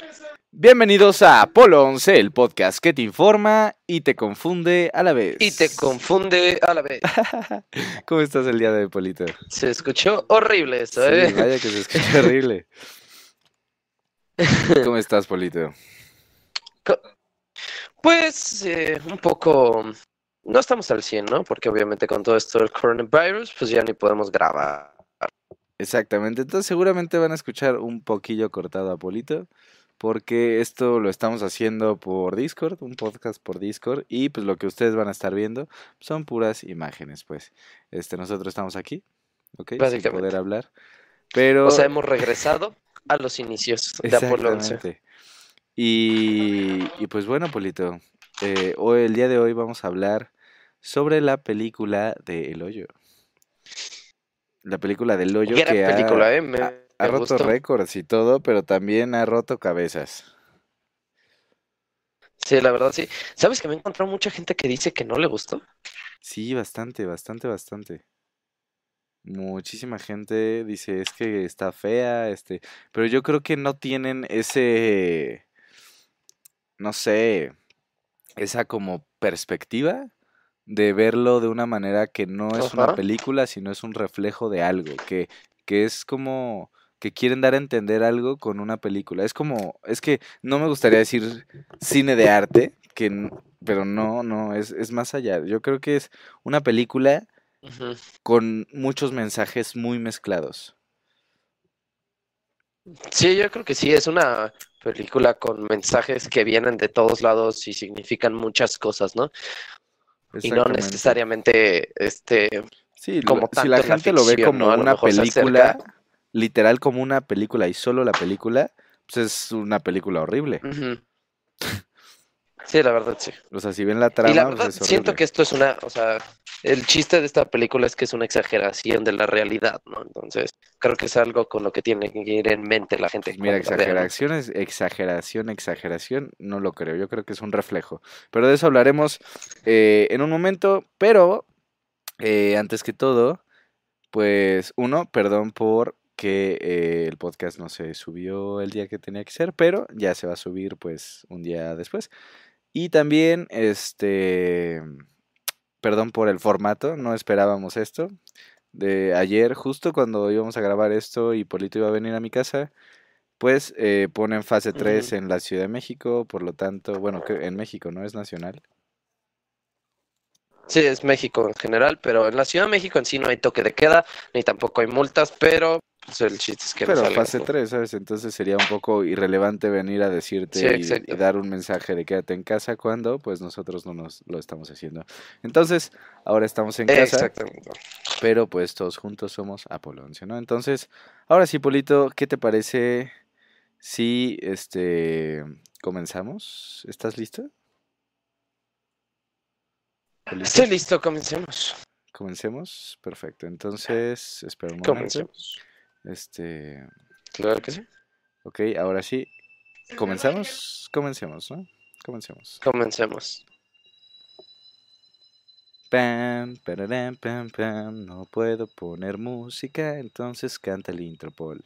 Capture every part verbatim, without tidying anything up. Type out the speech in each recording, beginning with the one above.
Bienvenidos a Apolo once, el podcast que te informa y te confunde a la vez. Y te confunde a la vez. ¿Cómo estás el día de hoy, Polito? Se escuchó horrible eso, Sí, ¿eh? vaya que se escucha horrible. ¿Cómo estás, Polito? Pues eh, un poco... No estamos al cien, ¿no? Porque obviamente con todo esto del coronavirus, pues ya ni podemos grabar. Exactamente, entonces seguramente van a escuchar un poquillo cortado a Polito, porque esto lo estamos haciendo por Discord, un podcast por Discord, y pues lo que ustedes van a estar viendo son puras imágenes, pues. Este, nosotros estamos aquí, ¿ok? Sin Básicamente. poder hablar, pero... O sea, hemos regresado a los inicios de Apolo once. Exactamente. Y, y pues bueno, Polito, eh, hoy, el día de hoy vamos a hablar sobre la película de El Hoyo. La película del Hoyo Gran que película, ha, ¿eh? Me, ha, me ha roto gustó. récords y todo, pero también ha roto cabezas. Sí, la verdad sí. ¿Sabes que me he encontrado mucha gente que dice que no le gustó? Sí, bastante, bastante, bastante. Muchísima gente dice es que está fea, este, pero yo creo que no tienen ese, no sé, esa como perspectiva de verlo de una manera que no es una Ajá. película, sino es un reflejo de algo, que, que es como que quieren dar a entender algo con una película. Es como, es que no me gustaría decir cine de arte, que, n- pero no, no, es, es más allá. Yo creo que es una película Ujú. con muchos mensajes muy mezclados. Sí, yo creo que sí, es una película con mensajes que vienen de todos lados y significan muchas cosas, ¿no? Y no Exactamente. necesariamente este Sí, lo- como si la tanto en la gente lo ve ficción, como ¿no? A lo una mejor se película, acerca. literal como una película y solo la película, pues es una película horrible. Ujú. Sí, la verdad sí. O sea, si ven la Y la trama, pues verdad es siento horrible. que esto es una, o sea, el chiste de esta película es que es una exageración de la realidad, ¿no? Entonces, creo que es algo con lo que tiene que ir en mente la gente Pues mira, cuando la vea, ¿no? exageración es exageración, exageración, no lo creo. Yo creo que es un reflejo. Pero de eso hablaremos eh, en un momento. Pero eh, antes que todo, pues uno, perdón por que eh, el podcast no se subió el día que tenía que ser, pero ya se va a subir pues un día después. Y también, este, perdón por el formato, no esperábamos esto. De ayer, justo cuando íbamos a grabar esto y Polito iba a venir a mi casa, pues eh, ponen fase tres Ujú. en la Ciudad de México, por lo tanto, bueno, que en México, ¿no? Es nacional. Sí, es México en general, pero en la Ciudad de México en sí no hay toque de queda, ni tampoco hay multas, pero pues, el chiste es que no Pero salgas, fase ¿no? tres, ¿sabes? Entonces sería un poco irrelevante venir a Sí, decirte y, y exacto. dar un mensaje de quédate en casa cuando pues nosotros no nos lo estamos haciendo. Entonces, ahora estamos en casa, Exactamente. pero pues todos juntos somos Apolo once, ¿no? Entonces, ahora sí, Polito, ¿qué te parece si este comenzamos? ¿Estás listo, Polito? Estoy listo, comencemos. Comencemos. Perfecto. Entonces, espera un momento. Comencemos. Este, Claro que sí. ok, ahora sí. ¿Comenzamos? Comencemos, ¿no? Comencemos. Comencemos. Pam, pararam, pam, pam. No puedo poner música, entonces canta el intro, Paul.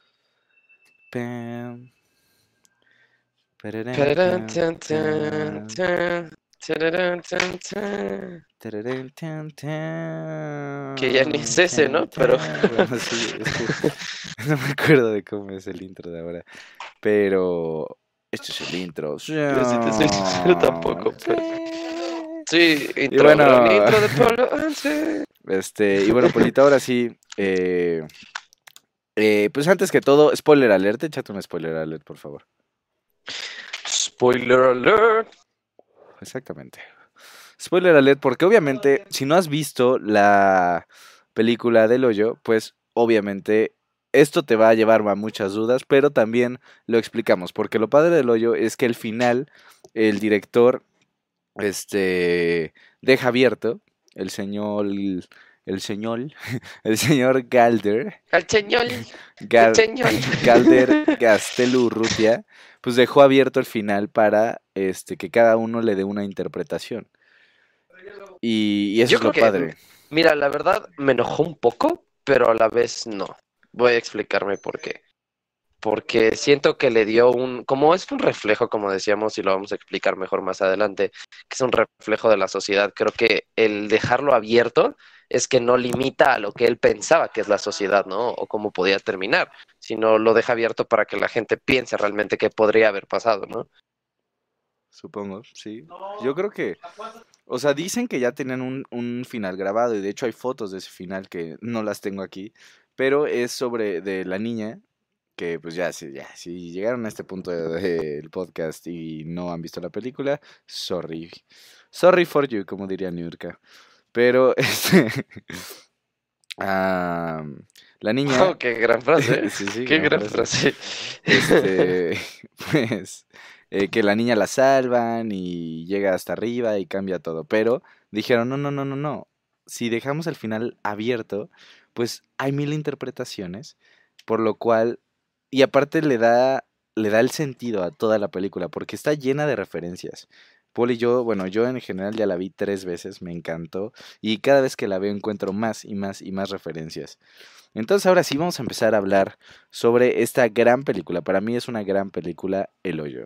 Pam, pararam, Tararán, pam, tan, tan, pam. tan, tararán, tan, tan. Tararán, tan, Que ya ni es tan, ese, tan, ¿no? Pero tan. Bueno, sí, es que no me acuerdo de cómo es el intro de ahora. Pero este es el intro. yo si te soy sincero tampoco, pero sí, Y intro, bueno, gran intro de Pablo once. este, y bueno, Polito, ahora sí. Eh, eh, pues antes que todo, spoiler alert, échate un spoiler alert, por favor. Spoiler alert. Exactamente. Spoiler alert, porque obviamente, si no has visto la película del hoyo, pues obviamente esto te va a llevar a muchas dudas, pero también lo explicamos, porque lo padre del hoyo es que al final el director este deja abierto el señor el señor el señor Galder El señor, el Gal- señor. Galder Gaztelu Urrutia pues dejó abierto el final para este que cada uno le dé una interpretación y, y eso Yo es creo lo que, m- padre. mira, la verdad me enojó un poco, pero a la vez no. Voy a explicarme por qué. porque siento que le dio un, como es un reflejo, como decíamos, y lo vamos a explicar mejor más adelante, que es un reflejo de la sociedad. Creo que el dejarlo abierto es que no limita a lo que él pensaba que es la sociedad, ¿no? O cómo podía terminar, sino lo deja abierto para que la gente piense realmente qué podría haber pasado, ¿no? Supongo, sí. Yo creo que, o sea, dicen que ya tenían un, un final grabado y de hecho hay fotos de ese final que no las tengo aquí, pero es sobre de la niña que pues ya, si, ya, si llegaron a este punto de- del podcast y no han visto la película, sorry. Sorry for you, como diría Niurka. Pero, este, ah, la niña, Oh, qué gran frase, ¿eh? sí, sí, Qué gran gran frase. frase. Este, pues, eh, que la niña la salvan y llega hasta arriba y cambia todo. Pero dijeron, no, no, no, no, no. Si dejamos el final abierto, pues hay mil interpretaciones, por lo cual, y aparte le da, le da el sentido a toda la película, porque está llena de referencias. Paul y yo, bueno, yo en general ya la vi tres veces, me encantó, y cada vez que la veo encuentro más y más y más referencias. Entonces ahora sí vamos a empezar a hablar sobre esta gran película. Para mí es una gran película, El Hoyo.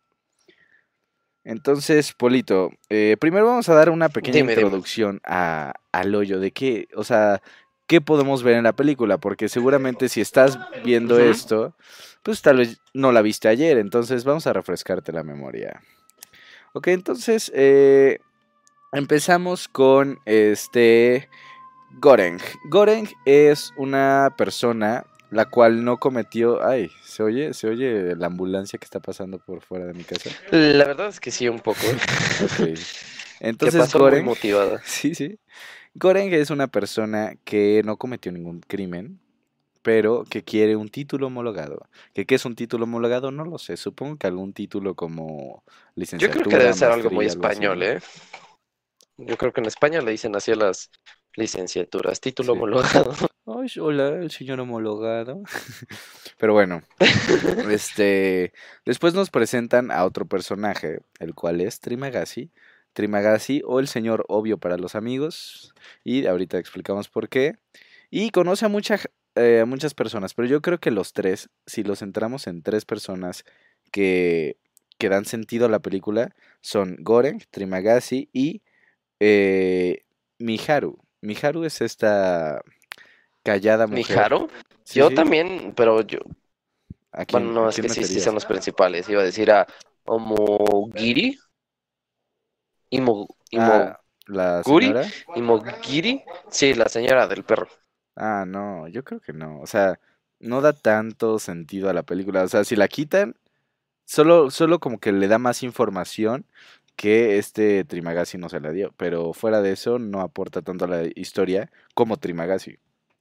Entonces, Polito, eh, primero vamos a dar una pequeña Dime, dime. introducción a, al hoyo, de qué, o sea, qué podemos ver en la película, porque seguramente si estás viendo Ujú. esto, pues tal vez no la viste ayer, entonces vamos a refrescarte la memoria. Ok, entonces eh, empezamos con este Goreng. Goreng es una persona la cual no cometió... Ay, ¿se oye? ¿Se oye la ambulancia que está pasando por fuera de mi casa? La verdad es que sí, un poco, ¿eh? Ok. Que Entonces pasó muy Goreng, motivada. sí, sí. Goreng es una persona que no cometió ningún crimen, pero que quiere un título homologado. ¿Qué, qué es un título homologado? No lo sé. Supongo que algún título como Yo creo que debe licenciatura, ser algo muy maestría, algo así, español, ¿no? ¿eh? Yo creo que en España le dicen así a las licenciaturas, título Sí. homologado. Ay, hola, el señor homologado. Pero bueno, este, después nos presentan a otro personaje, el cual es Trimagasi. Trimagasi o el señor obvio para los amigos. Y ahorita explicamos por qué. Y conoce a, mucha, eh, a muchas personas, pero yo creo que los tres, si los centramos en tres personas que, que dan sentido a la película, son Goreng, Trimagasi y eh, Miharu. Miharu es esta callada mujer. ¿Mijaru? Sí, Yo sí. también, pero yo, ¿A bueno, quién, a no, es quién que sí, sí son meterías? los principales. Iba a decir a Omogiri, Imo, Ah, la Imoguri, señora. Imogiri, sí, la señora del perro. Ah, no, yo creo que no. O sea, no da tanto sentido a la película. O sea, si la quitan, solo, solo como que le da más información que este Trimagasi no se la dio. Pero fuera de eso, no aporta tanto a la historia como Trimagasi.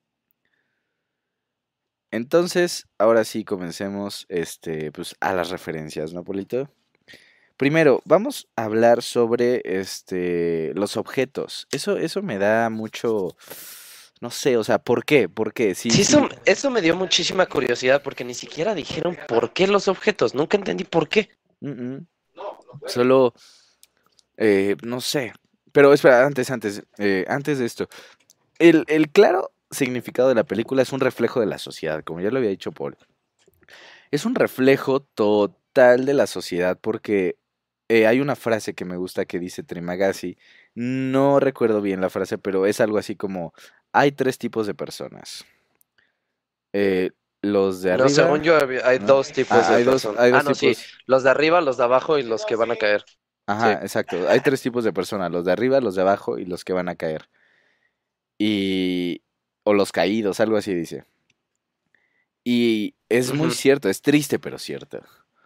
Entonces, ahora sí comencemos este, pues, a las referencias, ¿no, Polito? Primero, vamos a hablar sobre este los objetos. Eso, eso me da mucho, no sé, o sea, ¿por qué? ¿Por qué? Sí, Sí, sí. eso, eso me dio muchísima curiosidad porque ni siquiera dijeron por qué los objetos. Nunca entendí por qué. mm, mm. Solo, eh, no sé. Pero espera, antes, antes, eh, antes de esto. El, el claro significado de la película es un reflejo de la sociedad, como ya lo había dicho Paul. Es un reflejo total de la sociedad porque eh, hay una frase que me gusta que dice Trimagasi. No recuerdo bien la frase, pero es algo así como, hay tres tipos de personas. Eh, los de No, según arriba, yo había- hay ¿no? dos tipos Ah, de hay dos, personas. hay Ah, dos no, sí. tipos. Los de arriba, los de abajo y los que van a caer. Sí. Ajá, exacto. Hay tres tipos de personas, los de arriba, los de abajo y los que van a caer. Y... O los caídos, algo así dice. Y es muy Ujú. cierto, es triste, pero cierto.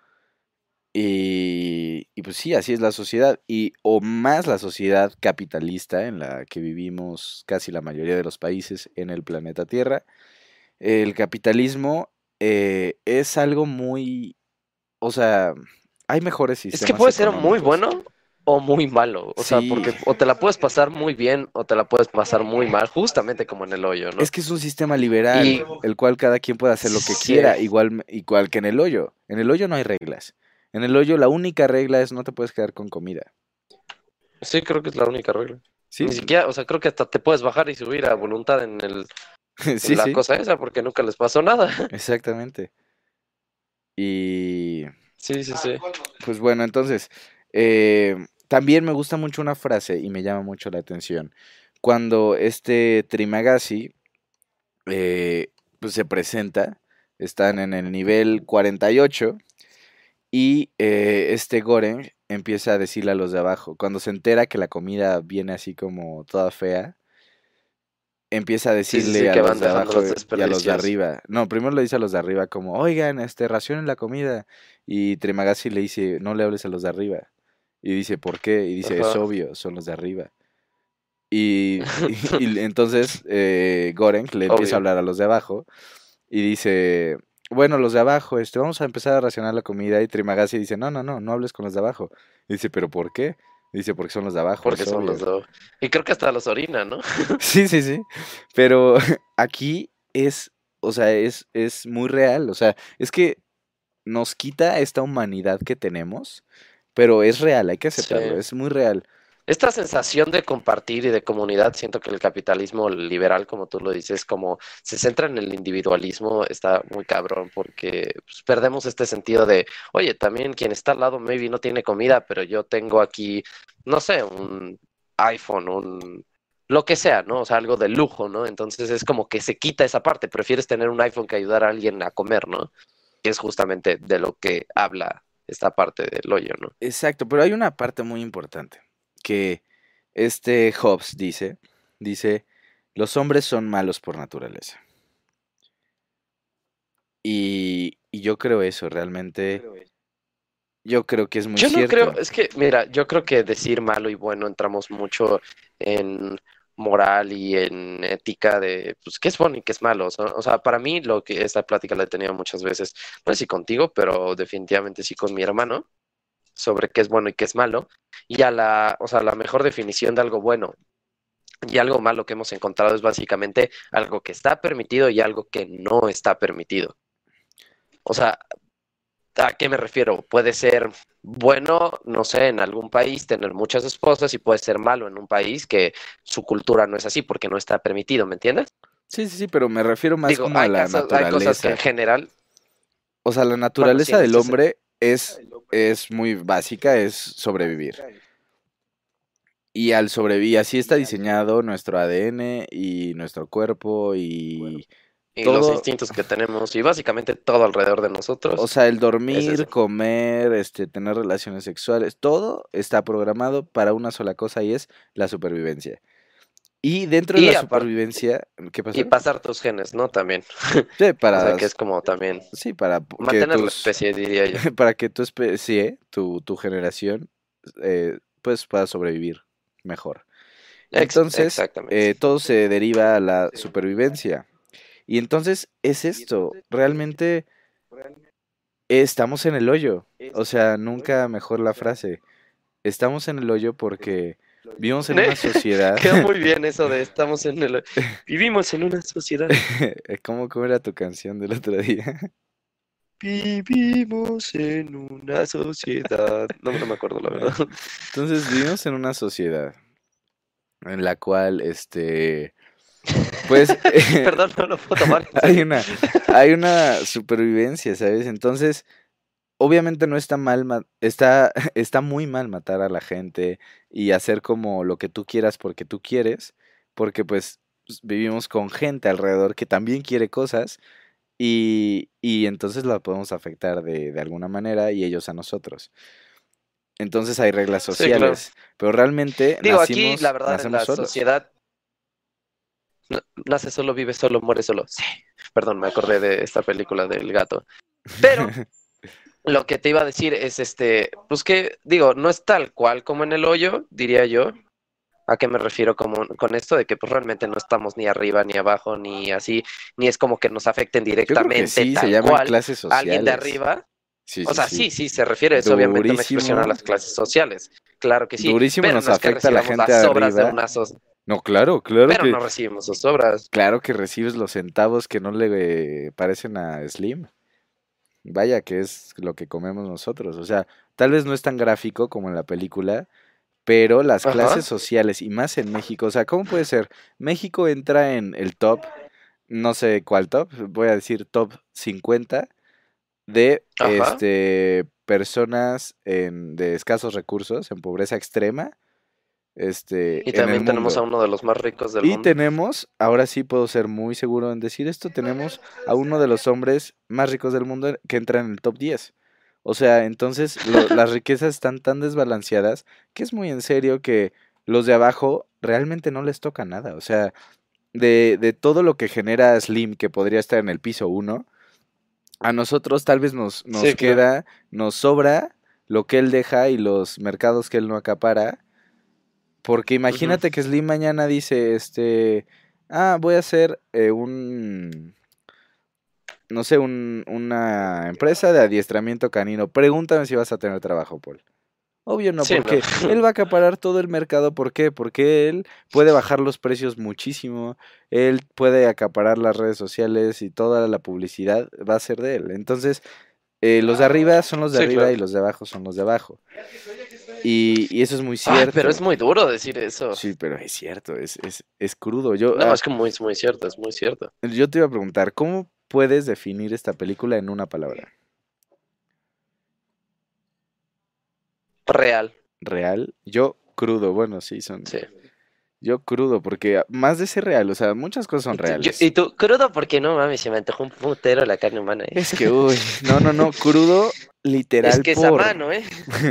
Y, y pues sí, así es la sociedad. Y o más la sociedad capitalista en la que vivimos casi la mayoría de los países en el planeta Tierra. El capitalismo eh, es algo muy... O sea, hay mejores Es que sistemas puede ser muy económicos. bueno o muy malo. O sea, Sí, porque o te la puedes pasar muy bien o te la puedes pasar muy mal, justamente como en el hoyo, es ¿no? que es un sistema liberal, Y el cual cada quien puede hacer lo que sí, quiera, igual, igual que en el hoyo. En el hoyo no hay reglas. En el hoyo la única regla es no te puedes quedar con comida. sí, creo que es la única regla. Sí, Ni siquiera, o sea, creo que hasta te puedes bajar y subir a voluntad en el, en sí, la sí, cosa esa porque nunca les pasó nada. exactamente. Y Sí, sí, sí. pues bueno, entonces, eh, también me gusta mucho una frase y me llama mucho la atención. Cuando este Trimagasi eh, pues se presenta, están en el nivel cuarenta y ocho y eh, este Goren empieza a decirle a los de abajo, cuando se entera que la comida viene así como toda fea, empieza a Sí, sí, decirle sí, a que los van de dejando abajo los y a los de desperdicios. arriba. No, primero le dice a los de arriba como, oigan, este, racionen la comida. Y Trimagasi le dice, no le hables a los de arriba. Y dice, ¿por qué? Y dice, es Ajá. obvio, son los de arriba. Y, y, y entonces eh, Goreng le empieza a Obvio. hablar a los de abajo y dice, bueno, los de abajo, este, vamos a empezar a racionar la comida. Y Trimagasi dice, no, no, no, no hables con los de abajo. Y dice, ¿pero por qué? Y dice, porque son los de abajo, Porque es son los obvio. dos. Y creo que hasta los orina, ¿no? Sí, sí, sí. Pero aquí es, o sea, es, es muy real. O sea, es que nos quita esta humanidad que tenemos, pero es real, hay que Sí. aceptarlo, es muy real. Esta sensación de compartir y de comunidad, siento que el capitalismo liberal, como tú lo dices, como se centra en el individualismo, está muy cabrón porque pues, perdemos este sentido de, oye, también quien está al lado maybe no tiene comida, pero yo tengo aquí, no sé, un iPhone, un lo que sea, ¿no? O sea, algo de lujo, ¿no? Entonces es como que se quita esa parte, prefieres tener un iPhone que ayudar a alguien a comer, ¿no? Que es justamente de lo que habla esta parte del hoyo, ¿no? Exacto, pero hay una parte muy importante que este Hobbes dice, dice, los hombres son malos por naturaleza. Y, y yo creo eso, realmente, yo creo que es muy Yo no creo, cierto. es que, mira, yo creo que decir malo y bueno entramos mucho en moral y en ética de, pues, qué es bueno y qué es malo. ¿No? O sea, para mí, lo que esta plática la he tenido muchas veces, no sé si contigo, pero definitivamente sí con mi hermano, sobre qué es bueno y qué es malo. Y a la, o sea, la mejor definición de algo bueno y algo malo que hemos encontrado es básicamente algo que está permitido y algo que no está permitido. O sea, ¿a qué me refiero? Puede ser bueno, no sé, en algún país tener muchas esposas y puede ser malo en un país que su cultura no es así porque no está permitido, ¿me entiendes? Sí, sí, sí, pero me refiero más Digo, como a hay la casos, hay cosas que en naturaleza. general, O sea, la bueno, sí, naturaleza en del este sen- hombre es, es muy básica, es sobrevivir. Y al sobrevivir, así está diseñado nuestro A D N y nuestro cuerpo y y los todo. instintos que tenemos y básicamente todo alrededor de O nosotros sea, el es eso. dormir, comer, este, tener relaciones sexuales, todo está programado para una sola cosa y es la supervivencia. Y dentro de la Y aparte, supervivencia, ¿qué y pasó? pasar tus genes, ¿no? También. Sí, O sea, para, que es como también sí, para que mantener la tus, especie, diría yo. para que tu especie, tu, tu generación, eh, pues pueda sobrevivir mejor. Ex- Entonces, exactamente. eh, todo se deriva a la supervivencia. Y entonces es esto, realmente estamos en el hoyo. O sea, nunca mejor la frase. Estamos en el hoyo porque vivimos en ¿Eh? una sociedad. Quedó muy bien eso de estamos en el... Vivimos en una sociedad. ¿Cómo, cómo era tu canción del otro día? Vivimos en una sociedad. No, no me acuerdo, la verdad. Bueno, entonces vivimos en una sociedad en la cual, este, pues, Perdón, no lo puedo tomar en hay serio. una, hay una supervivencia, ¿sabes? Entonces, obviamente no está mal, ma- está, está muy mal matar a la gente y hacer como lo que tú quieras porque tú quieres, porque pues s- vivimos con gente alrededor que también quiere cosas y, y entonces la podemos afectar de, de alguna manera y ellos a nosotros. Entonces hay reglas Sí, claro. sociales, pero realmente Digo, aquí, la nacimos, verdad, en nacemos la solos. sociedad, n- nace solo, vive solo, muere solo. Sí. Perdón, me acordé de esta película del gato. Pero lo que te iba a decir es este, pues que, digo, no es tal cual como en el hoyo, diría yo. ¿A qué me refiero como, con esto? De que pues realmente no estamos ni arriba ni abajo ni así, ni es como que nos afecten Yo creo que directamente sí, se tal llaman cual clases a alguien de sociales. arriba. Sí, O sí, sea, sí. sí, sí, se refiere, es obviamente una expresión a Durísimo, las clases sociales, claro que sí, durísimo pero nos no es que afecta a la recibamos gente de las obras de arriba. una sociedad, No, claro, claro pero que, no recibimos sus obras. claro que recibes los centavos que no le eh, parecen a Slim. Vaya que es lo que comemos nosotros. O sea, tal vez no es tan gráfico como en la película, pero las clases Ajá. sociales y más en México, o sea, ¿cómo puede ser? México entra en el top, no sé cuál top, voy a decir top cincuenta de Ajá. este personas en, de escasos recursos, en pobreza extrema, este, Y en el también tenemos a mundo. uno de los más ricos del Y mundo. tenemos, ahora sí puedo ser muy seguro en decir esto, tenemos a uno de los hombres más ricos del mundo que entra en el top diez. O sea, entonces lo- las riquezas están tan desbalanceadas que es muy en serio que los de abajo realmente no les toca nada. O sea, de, de todo lo que genera Slim, que podría estar en el piso uno, a nosotros tal vez nos, nos Sí, claro. queda, nos sobra lo que él deja y los mercados que él no acapara. Porque Ujú. imagínate que Slim mañana dice, este, ah, voy a hacer eh, un, no sé, un, una empresa de adiestramiento canino. Pregúntame si vas a tener trabajo, Paul. Obvio no, Sí, no. porque él va a acaparar todo el mercado. ¿Por qué? Porque él puede bajar los precios muchísimo. Él puede acaparar las redes sociales y toda la publicidad va a ser de él. Entonces, eh, los de arriba son los de Sí, arriba claro. y los de abajo son los de abajo. Y, y eso es muy Ay, pero cierto. es muy duro decir eso. Sí, pero es cierto, es, es, es crudo. Yo, No, ah, es que muy, es muy cierto, es muy cierto. yo te iba a preguntar, ¿cómo puedes definir esta película en una palabra? Real, ¿Real? Yo crudo, bueno, sí, son... sí. Yo crudo, porque ah, más de ser real, o sea, muchas cosas son Y tú, yo- reales. y tú, crudo, porque no mames, se me antojó un putero la carne humana, ¿eh? Es que, uy, no, no, no, crudo Es literal que es a por... mano, ¿eh?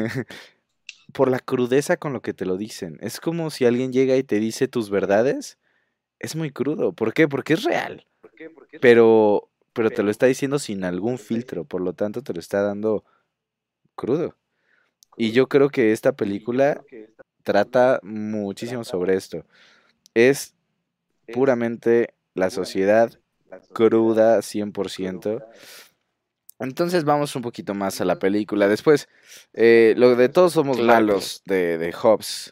por la crudeza con lo que te lo dicen. Es como si alguien llega y te dice tus verdades, es muy crudo. ¿Por qué? Porque es real. Pero, pero te lo está diciendo sin algún filtro, por lo tanto te lo está dando crudo. Y yo creo que esta película trata muchísimo sobre esto. Es puramente la sociedad cruda cien por ciento. Entonces vamos un poquito más a la película. Después, eh, lo de todos somos Claro que sí. malos de, de Hobbes.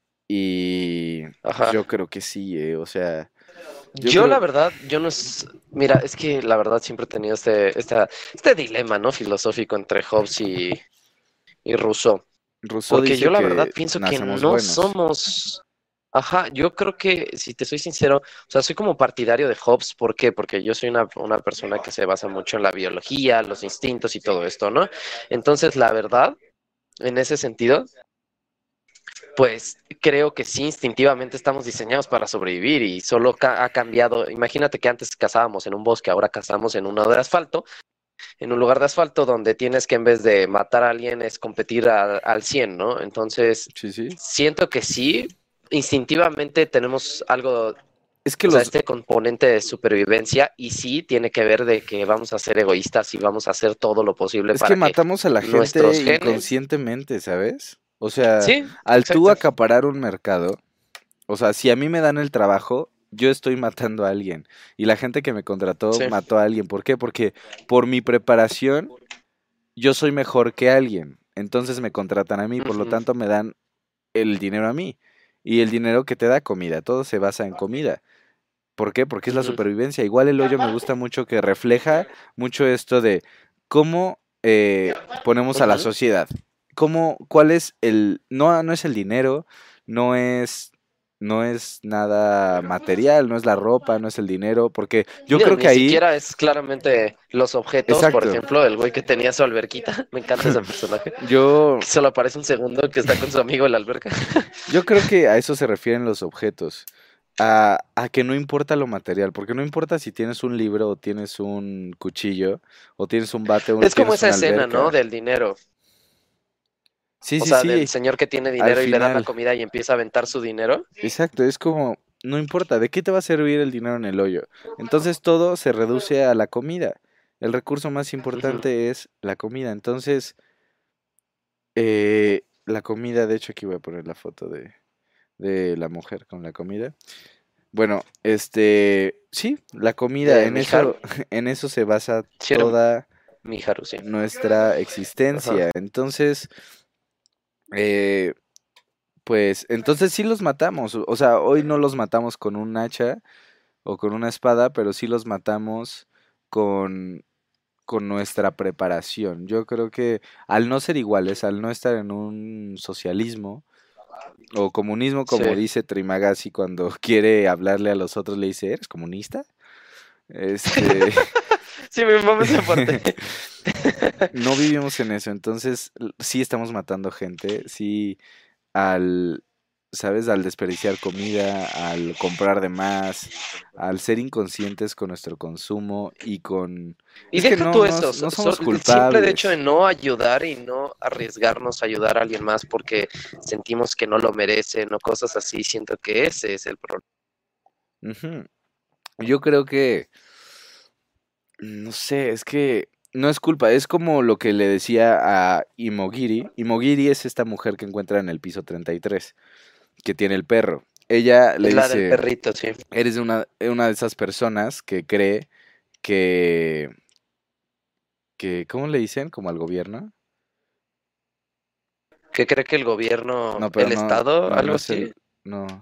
Y pues, Ajá. yo creo que sí, eh, o sea, yo Yo, la creo, verdad, yo no es. Mira, es que la verdad siempre he tenido este, esta, este dilema, ¿no? Filosófico entre Hobbes y, y Rousseau. Rousseau Porque yo dice la verdad que pienso que nacemos no buenos. somos. Ajá, yo creo que, si te soy sincero, o sea, soy como partidario de Hobbes. ¿Por qué? Porque yo soy una, una persona que se basa mucho en la biología, los instintos y todo esto, ¿no? Entonces, la verdad, en ese sentido, pues creo que sí, instintivamente estamos diseñados para sobrevivir y solo ca- ha cambiado. Imagínate que antes cazábamos en un bosque, ahora cazamos en un lado de asfalto, en un lugar de asfalto donde tienes que en vez de matar a alguien es competir a- al cien, ¿no? Entonces, Sí, sí. siento que sí, instintivamente tenemos algo, Es que o sea, los, este componente de supervivencia y sí tiene que ver de que vamos a ser egoístas y vamos a hacer todo lo posible es que para que matamos a la nuestros gente genes, inconscientemente, ¿sabes? O sea, sí, al tú exacto. acaparar un mercado, o sea, si a mí me dan el trabajo, yo estoy matando a alguien. Y la gente que me contrató Sí. mató a alguien. ¿Por qué? Porque por mi preparación, yo soy mejor que alguien. Entonces me contratan a mí, por lo Ujú, tanto me dan el dinero a mí. Y el dinero que te da comida, todo se basa en comida. ¿Por qué? Porque es la ujú, supervivencia. Igual el hoyo me gusta mucho que refleja mucho esto de cómo eh, ponemos a la ujú. sociedad. Cómo, cuál es el, no, no es el dinero, no es, no es nada material, no es la ropa, no es el dinero, porque yo No, creo que ni ahí, siquiera es claramente los objetos, por exacto, ejemplo, el güey que tenía su alberquita, me encanta ese personaje, yo, que solo aparece un segundo que está con su amigo en la alberca. yo creo que a eso se refieren los objetos. A, a que no importa lo material, porque no importa si tienes un libro o tienes un cuchillo o tienes un bate o Es como tienes esa una escena, ¿no? alberca. Del dinero, Sí, o sí, sea, del sí, señor que tiene al dinero y le dan la final. comida y empieza a aventar su dinero. Exacto, es como, no importa, ¿de qué te va a servir el dinero en el hoyo? Entonces todo se reduce a la comida. El recurso más Ujú. importante es la comida. Entonces, eh, la comida, de hecho aquí voy a poner la foto de, de la mujer con la comida. Bueno, este, sí, la comida, De en Miharu. eso, en eso se basa Sí, era toda Miharu, sí. nuestra Ajá. existencia. Entonces, eh, pues, entonces sí los matamos. O o sea, hoy no los matamos con un hacha o con una espada, pero sí los matamos con, con nuestra preparación. Yo creo que al no ser iguales, al no estar en un socialismo o comunismo, Sí. como dice Trimagasi cuando quiere hablarle a los otros, le dice, ¿eres comunista? Este, Sí, mi mamá esa parte. No vivimos en eso, entonces l- sí estamos matando gente, sí al, ¿sabes? Al desperdiciar comida, al comprar de más, al ser inconscientes con nuestro consumo y con... Y Es que deja no, tú no, eso, so- no so- somos el simple hecho de culpables. no ayudar y no arriesgarnos a ayudar a alguien más porque sentimos que no lo merecen o cosas así, siento que ese es el problema. Ujú. Yo creo que, no sé, es que no es culpa, es como lo que le decía a Imogiri. Imogiri es esta mujer que encuentra en el piso treinta y tres, que tiene el perro. Ella le Es la del dice, perrito, sí. eres una, una de esas personas que cree que, que, ¿cómo le dicen? Como al gobierno. ¿Qué cree que el gobierno, No, pero el no, Estado, no, no algo es así? el, no,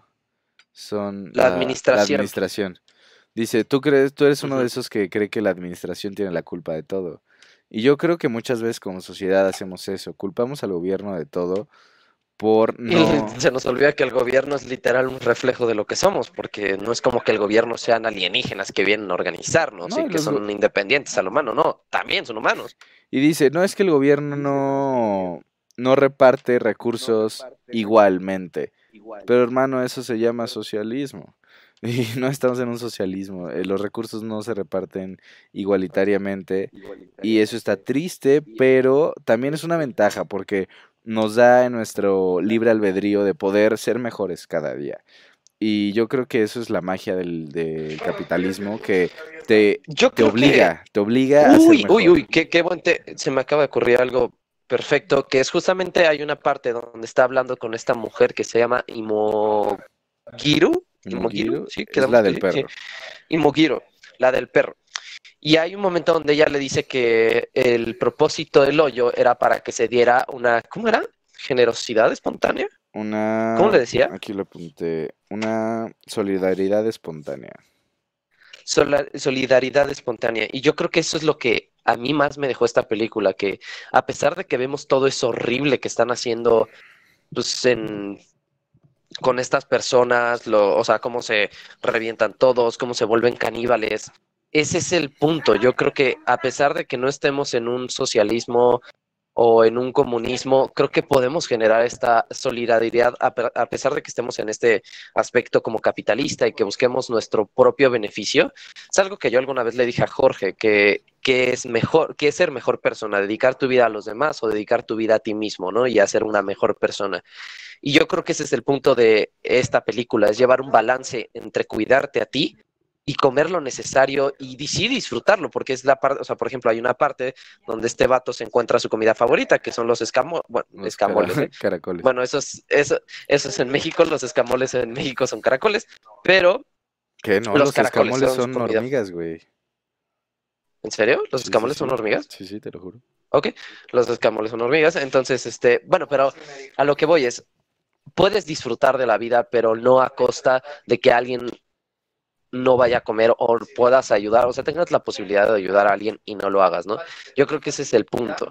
son La la, la administración. administración. Dice, tú crees, tú eres uno de Ujú. esos que cree que la administración tiene la culpa de todo. Y yo creo que muchas veces como sociedad hacemos eso, culpamos al gobierno de todo por Y no... se nos olvida que el gobierno es literal un reflejo de lo que somos, porque no es como que el gobierno sean alienígenas que vienen a organizarnos No, y y que los, go- son independientes al humano, no, también son humanos. y dice, no es que el gobierno no, no reparte recursos igualmente. Pero hermano, eso se llama socialismo. Y no estamos en un socialismo. eh, Los recursos no se reparten igualitariamente. Y eso está triste, pero también es una ventaja porque nos da nuestro libre albedrío de poder ser mejores cada día. Y yo creo que eso es la magia del, del capitalismo, que te, Yo te creo que, obliga, te obliga a ser uy, uy, mejor. uy, qué, qué buen te- se me acaba de ocurrir algo perfecto, que es justamente hay una parte donde está hablando con esta mujer que se llama Imogiru, Imogiru, Moguiro sí, es quedamos la que del sí, sí, perro. Imogiru, la del perro. Y hay un momento donde ella le dice que el propósito del hoyo era para que se diera una, ¿cómo era? Generosidad espontánea. ¿Cómo Una, le decía? aquí lo apunté, una solidaridad espontánea. Sola- solidaridad espontánea. Y yo creo que eso es lo que a mí más me dejó esta película, que a pesar de que vemos todo eso horrible que están haciendo pues, en, con estas personas, lo, o sea, cómo se revientan todos, cómo se vuelven caníbales, ese es el punto. Yo creo que a pesar de que no estemos en un socialismo o en un comunismo, creo que podemos generar esta solidaridad a, pe- a pesar de que estemos en este aspecto como capitalista y que busquemos nuestro propio beneficio. Es algo que yo alguna vez le dije a Jorge, que, que es mejor, que es ser mejor persona, dedicar tu vida a los demás o dedicar tu vida a ti mismo, ¿no? Y a ser una mejor persona. Y yo creo que ese es el punto de esta película, es llevar un balance entre cuidarte a ti y comer lo necesario y di- sí disfrutarlo, porque es la parte, o sea, por ejemplo, hay una parte donde este vato se encuentra su comida favorita, que son los escamo, bueno, Los cara- escamoles, ¿eh? caracoles. Bueno, eso es, eso, eso es en México, los escamoles en México son caracoles, pero ¿Qué? No, los los caracoles escamoles son su son comida. hormigas, güey. ¿En serio? ¿Los Sí, sí, escamoles son sí. hormigas? Sí, sí, te lo juro. Ok, los escamoles son hormigas, entonces, este, bueno, pero a lo que voy es, puedes disfrutar de la vida, pero no a costa de que alguien no vaya a comer o puedas ayudar, o sea, tengas la posibilidad de ayudar a alguien y no lo hagas, ¿no? Yo creo que ese es el punto.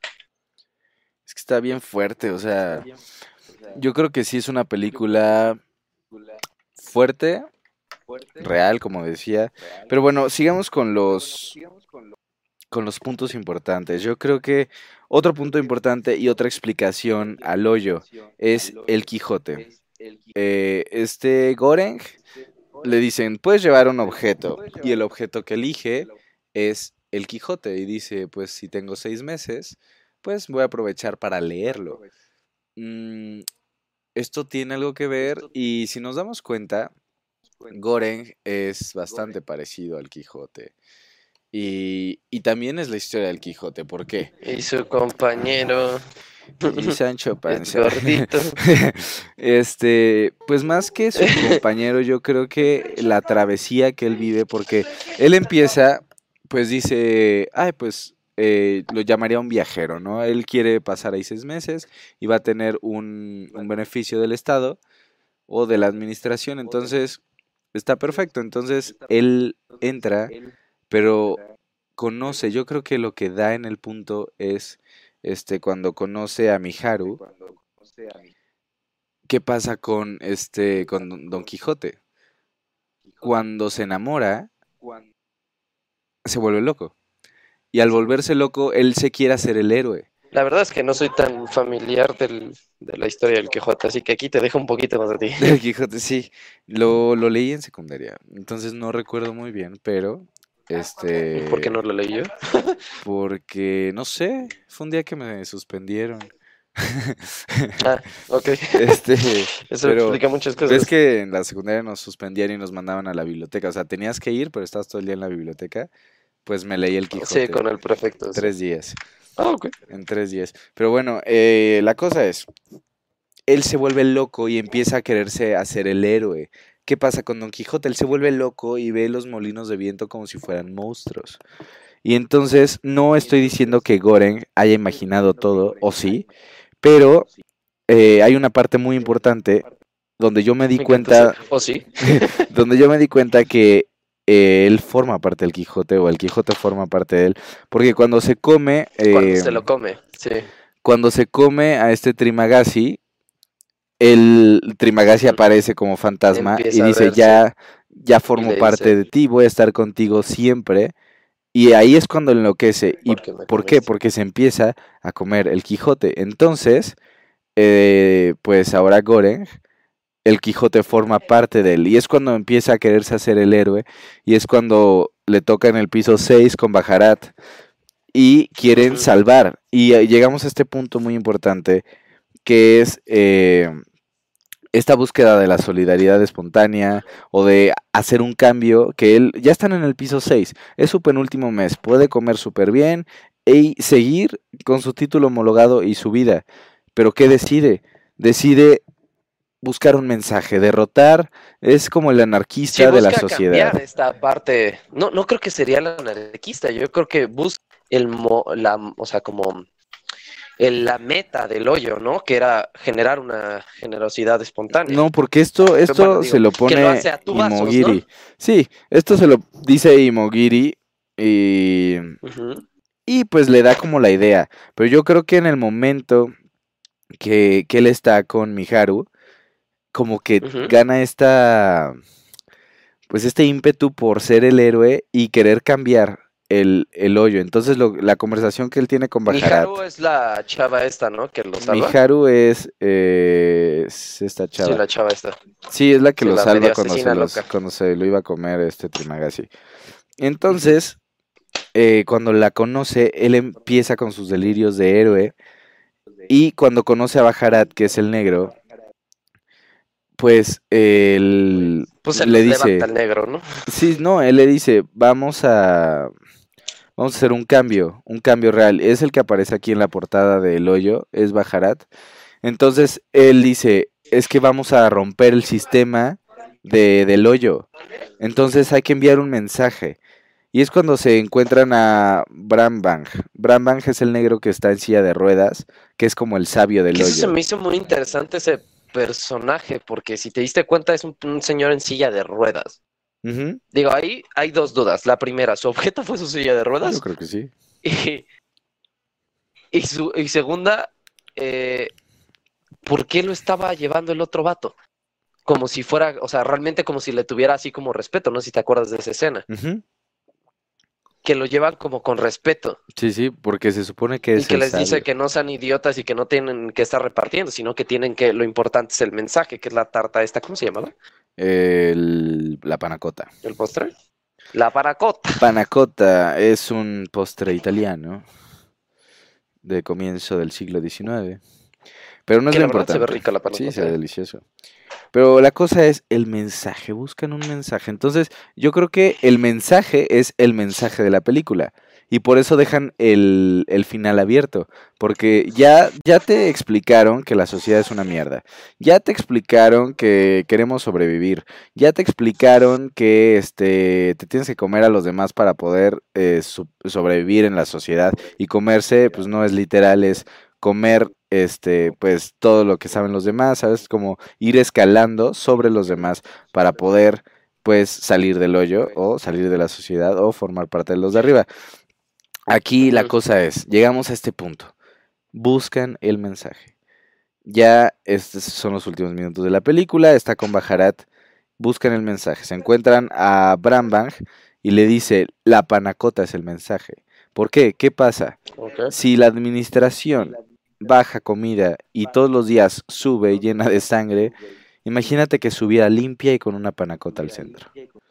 Es que está bien fuerte, o sea, yo creo que sí es una película fuerte, real, como decía. Pero bueno, sigamos con los con los puntos importantes. Yo creo que otro punto importante y otra explicación al hoyo es el Quijote. Eh, este Goreng le dicen, puedes llevar un objeto, y el objeto que elige es el Quijote, y dice, pues si tengo seis meses, pues voy a aprovechar para leerlo. Mm, esto tiene algo que ver, y si nos damos cuenta, Goreng es bastante parecido al Quijote. Y, y también es la historia del Quijote, ¿por qué? Y su compañero Y Sancho es Panza. gordito. Este, pues más que su compañero, yo creo que la travesía que él vive, porque él empieza, pues dice, ay, pues eh, lo llamaría un viajero, ¿no? Él quiere pasar ahí seis meses y va a tener un, un beneficio del Estado o de la administración, entonces está perfecto. Entonces él entra, pero conoce, yo creo que lo que da en el punto es este cuando conoce a Miharu. ¿Qué pasa con este con Don Don Quijote? Cuando se enamora, se vuelve loco. y al volverse loco, él se quiere hacer el héroe. La verdad es que no soy tan familiar del, de la historia del Quijote, así que aquí te dejo un poquito más de ti. El Quijote, sí, lo, lo leí en secundaria, entonces no recuerdo muy bien, pero, este, ¿Por qué no lo leí yo? porque, no sé, fue un día que me suspendieron. Ah, ok. Este, Eso pero explica muchas ves cosas. que en la secundaria nos suspendían y nos mandaban a la biblioteca, o sea, tenías que ir, pero estabas todo el día en la biblioteca, pues me leí el Sí, Quijote, con el prefecto, sí. tres días, Ah, ok. en tres días. Pero bueno, eh, la cosa es, él se vuelve loco y empieza a quererse hacer el héroe. ¿Qué pasa con Don Quijote? Él se vuelve loco y ve los molinos de viento como si fueran monstruos. Y entonces no estoy diciendo que Goren haya imaginado todo, o sí, pero eh, hay una parte muy importante donde yo me di Me encanta ese- cuenta, ¿O sí? donde yo me di cuenta que eh, él forma parte del Quijote o el Quijote forma parte de él, porque cuando se come, Cuando eh, se lo come, sí. cuando se come a este Trimagasi, el Trimagasi Ujú. aparece como fantasma y Empieza a dice, verse ya, ya y formo le parte dice, de ti, voy a estar contigo siempre. Y ahí es cuando enloquece. ¿Y ¿por qué me por qué? comiste? Porque se empieza a comer el Quijote. Entonces, eh, pues ahora Goren, el Quijote forma parte de él. Y es cuando empieza a quererse hacer el héroe. Y es cuando le toca en el piso seis con Bajarat. Y quieren Ujú. salvar. Y eh, llegamos a este punto muy importante, que es eh, esta búsqueda de la solidaridad espontánea o de hacer un cambio, que él ya están en el piso seis, es su penúltimo mes, puede comer súper bien y seguir con su título homologado y su vida. Pero ¿qué decide? Decide buscar un mensaje, derrotar, es como el Sí, anarquista de la busca sociedad. cambiar esta parte. No, no creo que sería el anarquista. Yo creo que busca el mo- la, o sea, como el- la meta del hoyo, ¿no? Que era generar una generosidad espontánea. No, porque esto, Pero, bueno, esto se digo, lo que lo pone hace a tubazos, ¿no? Imogiri. Sí, esto se lo dice Imogiri y Ujú, Y pues le da como la idea. Pero yo creo que en el momento que, que él está con Miharu, como que ujú. gana esta, pues este ímpetu por ser el héroe y querer cambiar el, el hoyo. Entonces lo- la conversación que él tiene con Bajarat. Miharu es la chava esta, ¿no? Que lo salva. Miharu es, eh, es esta Sí, chava. la chava esta. Sí, es la que Sí, lo la salva media cuando se asesina los, loca. cuando se lo iba a comer este Trimagasi. Ujú. Entonces, eh, cuando la conoce, él empieza con sus delirios de héroe. Y cuando conoce a Bajarat, que es el negro, pues él Pues se le los levanta dice, el negro, ¿no? sí, no, él le dice, vamos a, vamos a hacer un cambio, un cambio real. Es el que aparece aquí en la portada del hoyo, es Bajarat. Entonces él dice, es que vamos a romper el sistema de, del hoyo. Entonces hay que enviar un mensaje. Y es cuando se encuentran a Brambang. Brambang es el negro que está en silla de ruedas, que es como el sabio del Que eso se hoyo. me hizo muy interesante ese personaje, porque si te diste cuenta es un, un señor en silla de ruedas. Ujú, Digo, ahí hay dos dudas. La primera, ¿su objeto fue su silla de yo ruedas? creo que sí. Y, y, su, y segunda, eh, ¿por qué lo estaba llevando el otro vato? Como si fuera, o sea, realmente como si le tuviera así como respeto, no sé si te acuerdas de esa escena, Ujú, que lo llevan como con respeto sí, sí, porque se supone que y es que el les dice sabio. que no sean idiotas y que no tienen que estar repartiendo, sino que tienen que, lo importante es el mensaje, que es la tarta esta, ¿cómo se llamaba? El- la panacota. ¿El postre? La paracota. Panacota es un postre italiano de comienzo del siglo diecinueve. Pero no es Que lo la verdad se ve importante. rica la Sí, se panacota, ve ¿eh? delicioso. Pero la cosa es el mensaje, buscan un mensaje. Entonces, yo creo que el mensaje es el mensaje de la película. Y por eso dejan el, el final abierto. Porque ya, ya te explicaron que la sociedad es una mierda. Ya te explicaron que queremos sobrevivir. Ya te explicaron que este, te tienes que comer a los demás para poder eh, so- sobrevivir en la sociedad. Y comerse, pues no es literal, es comer este, pues todo lo que saben los demás, ¿sabes? Como ir escalando sobre los demás para poder pues salir del hoyo o salir de la sociedad o formar parte de los de arriba. Aquí la Ujú. cosa es, llegamos a este punto, buscan el mensaje. Ya estos son los últimos minutos de la película, está con Bajarat, buscan el mensaje, se encuentran a Brambang y le dice, la panacota es el mensaje. ¿Por qué? ¿Qué pasa? Ok. Si la administración baja comida y todos los días sube llena de sangre, imagínate que subiera limpia y con una panacota al centro.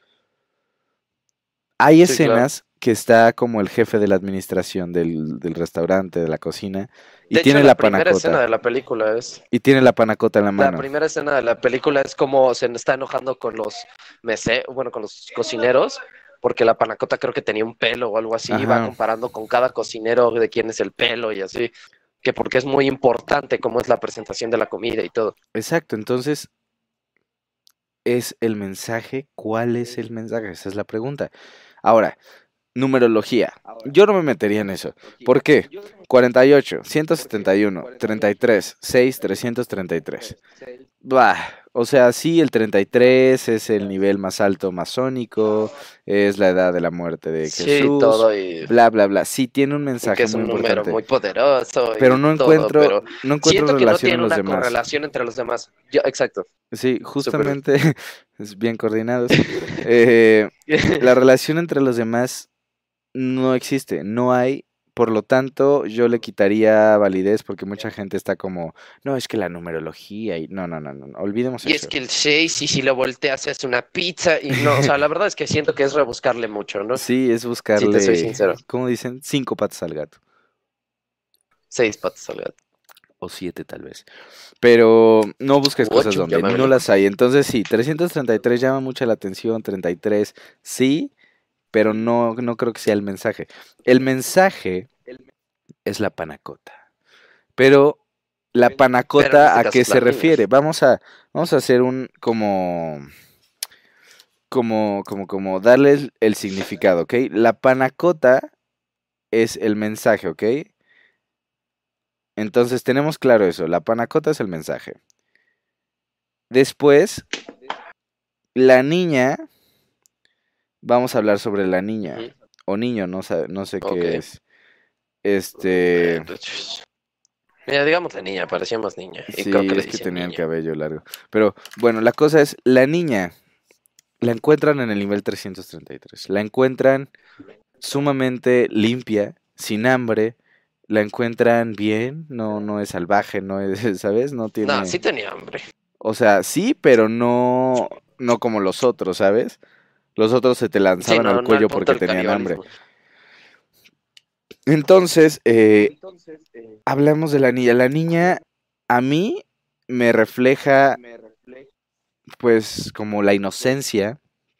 Hay Sí, claro. escenas que está como el jefe de la administración del, del restaurante, de la cocina, y De hecho, tiene la la primera escena de panacota, la película es. y tiene la panacota en la La mano. primera escena de la película es como se está enojando con los mese, bueno, con los cocineros, porque la panacota creo que tenía un pelo o algo así, y va Ajá, comparando con cada cocinero de quién es el pelo y así, que porque es muy importante cómo es la presentación de la comida y todo. exacto. Entonces, ¿es el mensaje? ¿Cuál es el mensaje? Esa es la pregunta. Ahora, numerología. Yo no me metería en eso. ¿Por qué? cuarenta y ocho, ciento setenta y uno, treinta y tres, seis, trescientos treinta y tres. Bah, o sea, sí, el treinta y tres es el nivel más alto masónico, es la edad de la muerte de Sí, Jesús, todo y, bla, bla, bla. Sí, tiene un y que mensaje es muy un número importante, muy poderoso pero y no todo, encuentro, pero no encuentro siento que no relación en tiene los una demás. correlación entre los demás. Yo, exacto, Sí, súper. justamente, es bien coordinados. Eh, la relación entre los demás no existe, no hay, por lo tanto, yo le quitaría validez porque mucha gente está como, no, es que la numerología y no, no, no, no, no, olvidemos Y es eso. que el seis y si lo volteas es una pizza y no, o sea, la verdad es que siento que es rebuscarle mucho, ¿no? Sí, es Si te soy buscarle, sincero. ¿cómo dicen? Cinco patas al gato, Seis patas al gato. o siete tal vez. Pero no busques U cosas ocho, donde no llamémosle. las hay. Entonces sí, trescientos treinta y tres llama mucho la atención, treinta y tres sí, pero no, no creo que sea el mensaje. El mensaje es la panacota. Pero la Pero en panacota, este ¿a caso qué es la se niña. refiere? Vamos a, vamos a hacer un como, como, como, como darle el, el significado, ¿ok? La panacota es el mensaje, ¿ok? Entonces tenemos claro eso, la panacota es el mensaje. Después, la niña, vamos a hablar sobre la niña, Ujú. o niño, no, sa- no sé Ok. qué es. Eh, Este, pues, Mira, digamos la niña, parecía más niña. Y creo sí, que le es que dicen tenía el niña. cabello largo. Pero bueno, la cosa es, la niña la encuentran en el nivel trescientos treinta y tres. La encuentran sumamente limpia, sin hambre, la encuentran bien, no, no es salvaje, no es, ¿sabes? No No, tiene, sí tenía hambre. o sea, sí, pero no, no como los otros, ¿sabes? Los otros se te Sí, lanzaban al no, no al cuello punto porque del tenían hambre. canibalismo. Entonces, eh, hablamos de la niña. La niña a mí me refleja, pues, como la inocencia.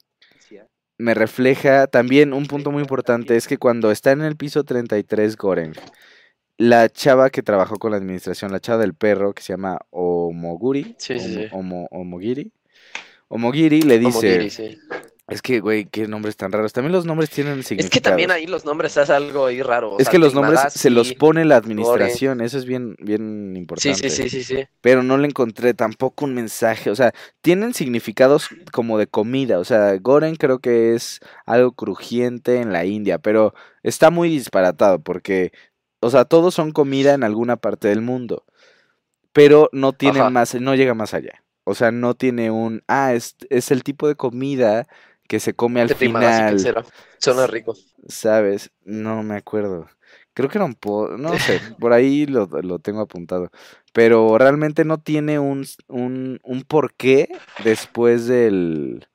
Me refleja también un punto muy importante, es que cuando está en el piso treinta y tres Goreng, la chava que trabajó con la administración, la chava del perro, que se llama Omoguri, Sí, sí, Omo- sí. Omo- Omogiri, Omogiri le dice, Omogiri, sí. es que, güey, qué nombres tan raros. También los nombres tienen Es que también significados. ahí los nombres es algo ahí raro. O Es sea, que los nombres se los Trimagasi, pone la Gore. administración, eso es bien, bien Sí, sí, importante. sí, sí, sí. Pero no le encontré tampoco un mensaje, o sea, tienen significados como de comida, o sea, Goren creo que es algo crujiente en la India, pero está muy disparatado porque, o sea, todos son comida en alguna parte del mundo, pero no tiene Ajá. más, no llega más allá. O sea, no tiene un, ah, es, es el tipo de comida que se come al Trimagasi, ¿qué final, será? Suena s- rico. ¿sabes? No me acuerdo. Creo que era un po, no sé, por ahí lo, lo tengo apuntado. Pero realmente no tiene un, s- un, un porqué después del...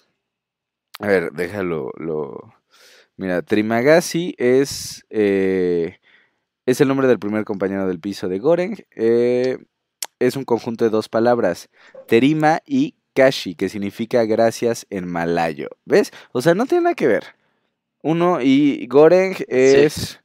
A ver, déjalo, lo... Mira, Trimagasi es, eh, es el nombre del primer compañero del piso de Goreng. eh, es un conjunto de dos palabras, Terima y Kashi, que significa gracias en malayo. ¿Ves? O sea, no tiene nada que ver. Uno y Goreng Sí. es...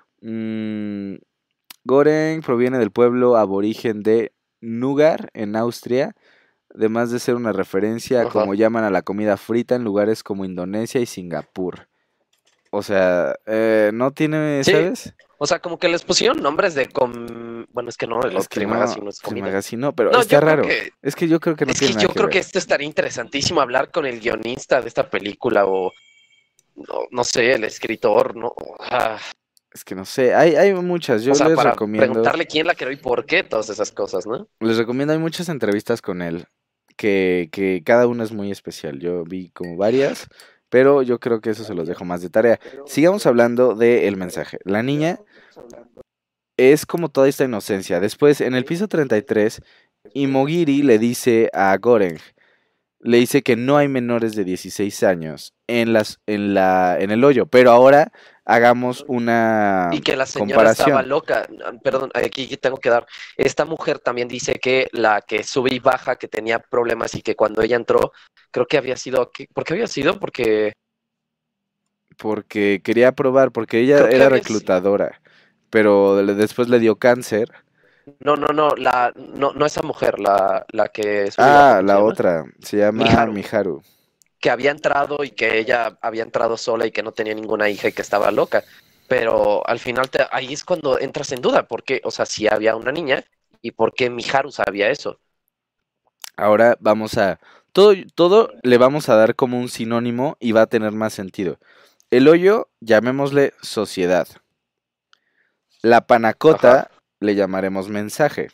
mm, Goreng proviene del pueblo aborigen de Nugar, en Austria, además de ser una referencia a Ajá. cómo llaman a la comida frita en lugares como Indonesia y Singapur. O sea, eh, no tiene, Sí. ¿sabes? O sea, como que les pusieron nombres de com... Bueno, es que no, el Es otro que no, Trimagasi no es comida. Trimagasi no, pero No, está yo creo raro. que... Es que yo creo que no Es tiene que nada yo que creo que ver. esto estaría interesantísimo hablar con el guionista de esta película o... No, no sé, el escritor, ¿no? Ah, Es que no sé, hay, hay muchas. o Yo sea, les para recomiendo, preguntarle quién la creó y por qué, todas esas cosas, ¿no? les recomiendo, hay muchas entrevistas con él, que, que cada una es muy especial. Yo vi como varias. Pero yo creo que eso se los dejo más de tarea. Sigamos hablando del mensaje. La niña es como toda esta inocencia. Después, en el piso treinta y tres, Imogiri le dice a Goreng, le dice que no hay menores de dieciséis años en las en la en el hoyo, pero ahora hagamos una Y que la señora estaba comparación. loca. Perdón, aquí tengo que dar. Esta mujer también dice que la que sube y baja, que tenía problemas y que cuando ella entró, creo que había sido. ¿qué- ¿Por qué había sido? Porque Porque quería probar, porque ella creo que era había sido. reclutadora, pero le- después le dio cáncer. No, no, no, la, no, no esa mujer, la, la que sube y baja, Ah, ¿cómo se la llama? otra, se llama Miharu, Miharu. que había entrado y que ella había entrado sola y que no tenía ninguna hija y que estaba loca. Pero al final te- ahí es cuando entras en duda, porque, o sea, si había una niña y por qué Miharu sabía eso. Ahora vamos a... Todo, todo le vamos a dar como un sinónimo y va a tener más sentido. El hoyo, llamémosle sociedad. La Ajá. panacota le llamaremos mensaje.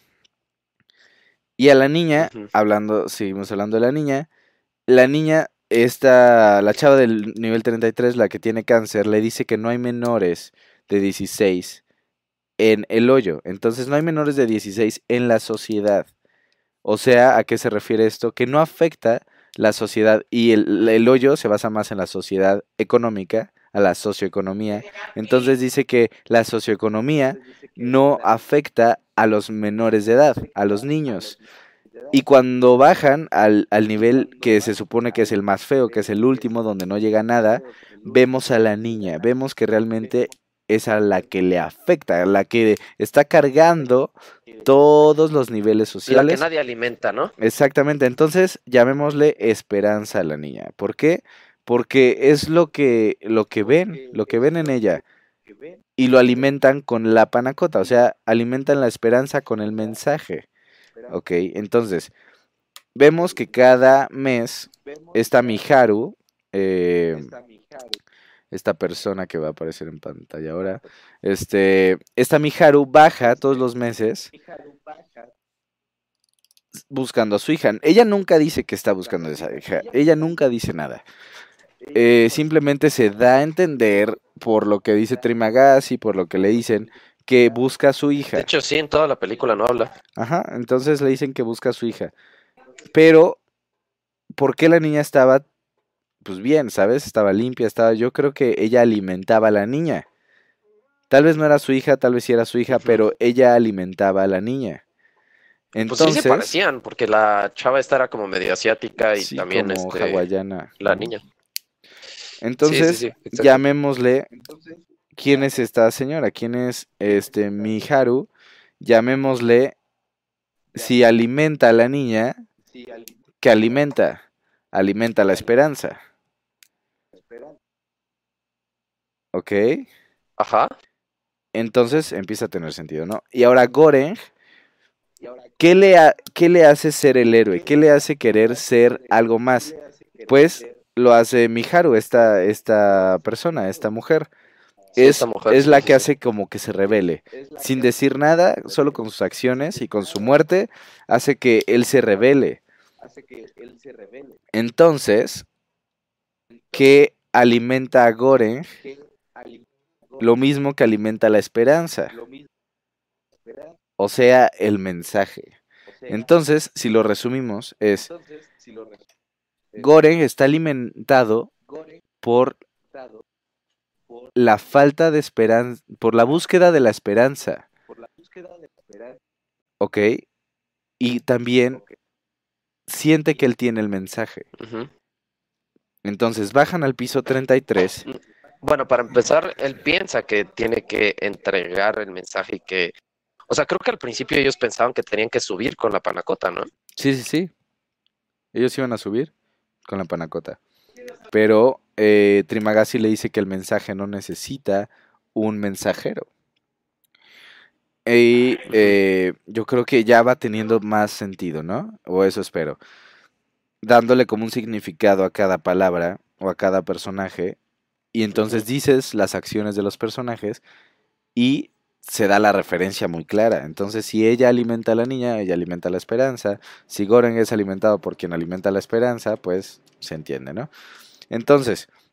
Y a la niña, Ujú. hablando, seguimos hablando de la niña, la niña, esta, la chava del nivel treinta y tres, la que tiene cáncer, le dice que no hay menores de dieciséis en el hoyo. Entonces no hay menores de dieciséis en la sociedad. O sea, ¿a qué se refiere esto? Que no afecta la sociedad y el, el hoyo se basa más en la sociedad económica, a la socioeconomía. Entonces dice que la socioeconomía no afecta a los menores de edad, a los niños. Y cuando bajan al, al nivel que se supone que es el más feo, que es el último, donde no llega nada, vemos a la niña, vemos que realmente es a la que le afecta, a la que está cargando todos los niveles La que sociales. nadie alimenta, ¿no? Exactamente, entonces llamémosle esperanza a la niña. ¿Por qué? Porque es lo que, lo que ven, lo que ven en ella. Y lo alimentan con la panacota, o sea, alimentan la esperanza con el mensaje. Ok, entonces, vemos que cada mes esta Miharu, eh, esta persona que va a aparecer en pantalla ahora, este, esta Miharu baja todos los meses buscando a su hija. Ella nunca dice que está buscando a esa hija, ella nunca dice nada. Eh, simplemente se da a entender por lo que dice Trimagasi, por lo que le dicen, que busca a su De hija. hecho, sí, en toda la película no habla. Ajá, entonces le dicen que busca a su hija. Pero, ¿por qué la niña estaba, pues bien, ¿sabes? Estaba limpia, estaba, yo creo que ella alimentaba a la niña. Tal vez no era su hija, tal vez sí era su hija, Ujú. pero ella alimentaba a la niña. Pues sí se Entonces, parecían, porque la chava esta era como medio asiática y sí, también como este hawaiana. la Ujú. niña. Sí, sí, Entonces, sí, exacto. llamémosle, ¿quién es esta señora? ¿Quién es este Miharu? Llamémosle, si alimenta a la niña, ¿qué alimenta? Alimenta la esperanza, ¿ok? Ajá. Entonces empieza a tener sentido, ¿no? Y ahora Goreng, ¿qué le, ha- qué le hace ser el héroe? ¿Qué le hace querer ser algo más? Pues lo hace Miharu, esta, esta persona, esta mujer. Sí, esta Es, mujer, es sí, la sí, que sí. hace como que se revele. Sin decir nada, solo con sus acciones y con su muerte, hace que él se revele. Entonces, ¿qué alimenta a Goreng? Lo mismo que alimenta la esperanza, o sea, el mensaje. Entonces, si lo resumimos, es Goreng está alimentado por la falta de esperanza, por la búsqueda de la esperanza, ¿ok? Y también siente que él tiene el mensaje. Ujú. Entonces bajan al piso treinta y tres. Mm, Bueno, para empezar, él piensa que tiene que entregar el mensaje y que, o sea, creo que al principio ellos pensaban que tenían que subir con la panacota, ¿no? Sí, sí, sí. Ellos iban a subir con la panacota. Pero eh, Trimagasi le dice que el mensaje no necesita un mensajero. Y Ujú. eh, yo creo que ya va teniendo más sentido, ¿no? O eso espero. Dándole como un significado a cada palabra o a cada personaje. Y entonces Ujú. dices las acciones de los personajes y se da la referencia muy clara. Entonces, si ella alimenta a la niña, ella alimenta la esperanza. Si Goren es alimentado por quien alimenta la esperanza, pues se entiende, ¿no? Entonces,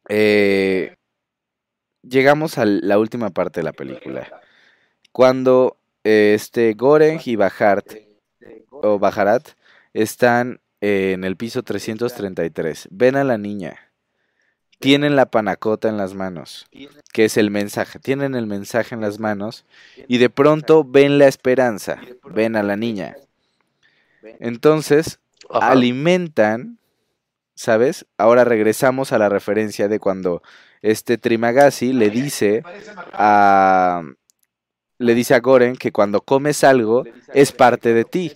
eh, llegamos a la última parte de la película. Cuando eh, este Goreng y Bajart, o Bajarat están eh, en el piso trescientos treinta y tres. Ven a la niña. Tienen la panacota en las manos, que es el mensaje. Tienen el mensaje en las manos y de pronto ven la esperanza. Ven a la niña. Entonces, Ajá. alimentan, ¿sabes? Ahora regresamos a la referencia de cuando este Trimagasi le dice a le dice a Goren que cuando comes algo es parte de ti.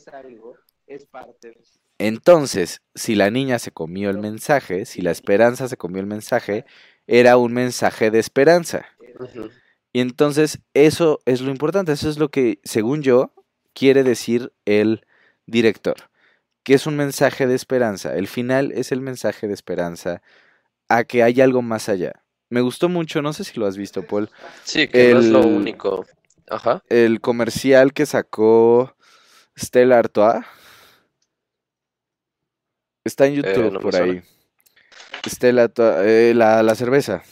Entonces, si la niña se comió el mensaje, si la esperanza se comió el mensaje, era un mensaje de esperanza. Ujú. Y entonces eso es lo importante, eso es lo que, según yo, quiere decir el director, que es un mensaje de esperanza. El final es el mensaje de esperanza a que hay algo más allá. Me gustó mucho, no sé si lo has visto, Paul, Sí, que no es lo el, único. Ajá. el comercial que sacó Stella Artois. Está en Eh, YouTube no me por suena. ahí. Stella Artois, eh, la, la cerveza.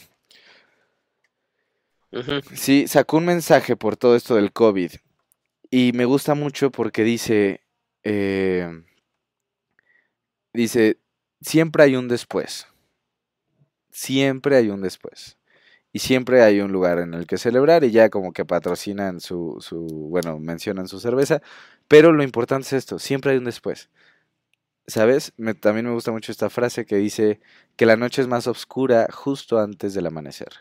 Ujú. Sí, sacó un mensaje por todo esto del COVID. Y me gusta mucho porque dice, eh, dice, siempre hay un después. Siempre hay un después. Y siempre hay un lugar en el que celebrar y ya como que patrocinan su, su, bueno, mencionan su cerveza. Pero lo importante es esto, siempre hay un después. ¿Sabes? Me, también me gusta mucho esta frase que dice que la noche es más oscura justo antes del amanecer.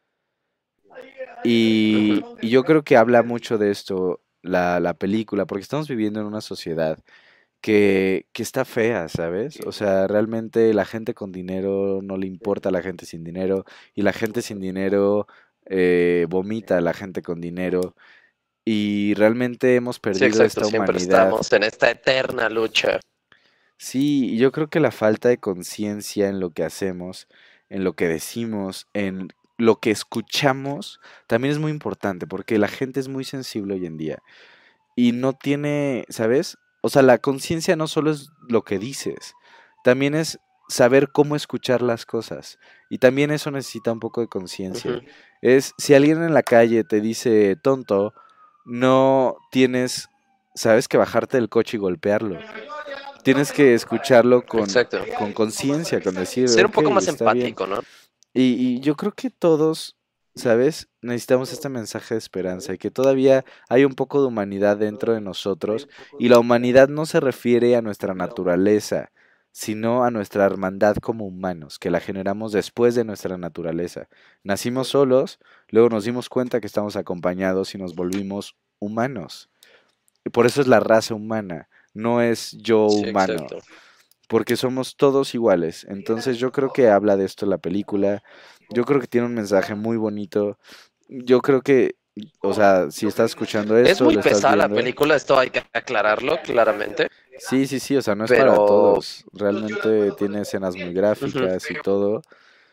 Y, Ujú. y yo creo que habla mucho de esto la, la película, porque estamos viviendo en una sociedad que, que está fea, ¿sabes? O sea, realmente la gente con dinero no le importa a la gente sin dinero y la gente sin dinero eh, vomita a la gente con dinero y realmente hemos Sí, perdido exacto. esta Siempre humanidad. estamos en esta eterna lucha. Sí, y yo creo que la falta de conciencia en lo que hacemos, en lo que decimos, en lo que escuchamos, también es muy importante porque la gente es muy sensible hoy en día y no tiene, ¿sabes? O sea, la conciencia no solo es lo que dices, también es saber cómo escuchar las cosas. Y también eso necesita un poco de conciencia. Ujú. Es, si alguien en la calle te dice tonto, no tienes, ¿sabes? Que bajarte del coche y golpearlo. Tienes que escucharlo con, Exacto. con conciencia, con decir, Ser un ok, poco más está bien. empático, ¿no? Y, y yo creo que todos, ¿sabes? Necesitamos este mensaje de esperanza y que todavía hay un poco de humanidad dentro de nosotros y la humanidad no se refiere a nuestra naturaleza, sino a nuestra hermandad como humanos, que la generamos después de nuestra naturaleza. Nacimos solos, luego nos dimos cuenta que estamos acompañados y nos volvimos humanos. Y por eso es la raza humana, no es yo Sí, humano, exacto. porque somos todos iguales. Entonces yo creo que habla de esto la película. Yo creo que tiene un mensaje muy bonito. Yo creo que, o sea, si estás escuchando Es esto, muy lo estás pesada la viendo. película, esto hay que aclararlo claramente, Sí, sí, sí, o sea, no es para pero todos. Realmente tiene escenas muy ujú, gráficas y todo.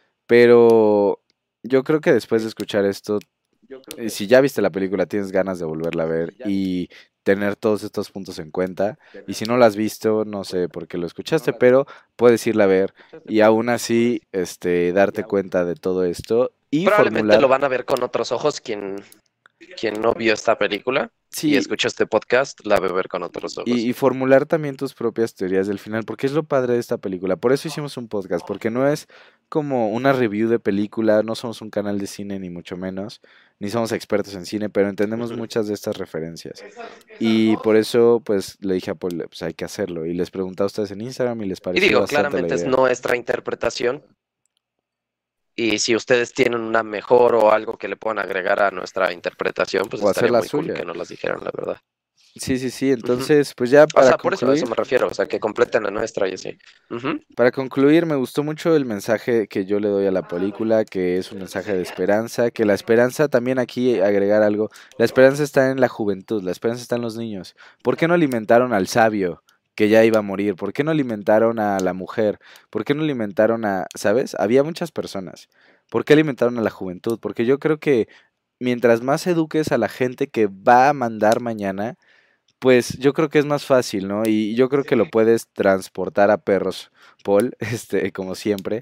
Pero yo creo que después de escuchar esto, eh, si ya viste la película, tienes ganas de volverla a ver y tener todos estos puntos en cuenta. Y si no la has visto, no sé por qué lo escuchaste, pero puedes irla a ver y aún así este, darte cuenta de todo esto y probablemente lo formular, van a ver con otros ojos quien, quien no vio esta película y sí, escuchó este podcast, la va a ver con otros y, ojos. y formular también tus propias teorías del final, porque es lo padre de esta película. Por eso hicimos un podcast, porque no es como una review de película, no somos un canal de cine ni mucho menos, ni somos expertos en cine, pero entendemos Ujú. muchas de estas referencias. Y por eso, pues, le dije a Paul, pues hay que hacerlo. Y les pregunté a ustedes en Instagram y les Y pareció digo, bastante la claramente es idea. nuestra interpretación y si ustedes tienen una mejor o algo que le puedan agregar a nuestra interpretación, pues O hacer estaría la muy cool suya. que nos las dijeran, la verdad. Sí, sí, sí. Ujú. Entonces, pues ya O para sea, por eso, a eso concluir, me refiero, o sea, que completen la nuestra y así. Ujú. para concluir, me gustó mucho el mensaje que yo le doy a la película, que es un mensaje de esperanza, que la esperanza también aquí agregar algo, la esperanza está en la juventud, la esperanza está en los niños. ¿Por qué no alimentaron al sabio que ya iba a morir? ¿Por qué no alimentaron a la mujer? ¿Por qué no alimentaron a, ¿sabes? Había muchas personas. ¿Por qué alimentaron a la juventud? Porque yo creo que mientras más eduques a la gente que va a mandar mañana, pues yo creo que es más fácil, ¿no? Y yo creo que lo puedes transportar a perros, Paul, este, como siempre.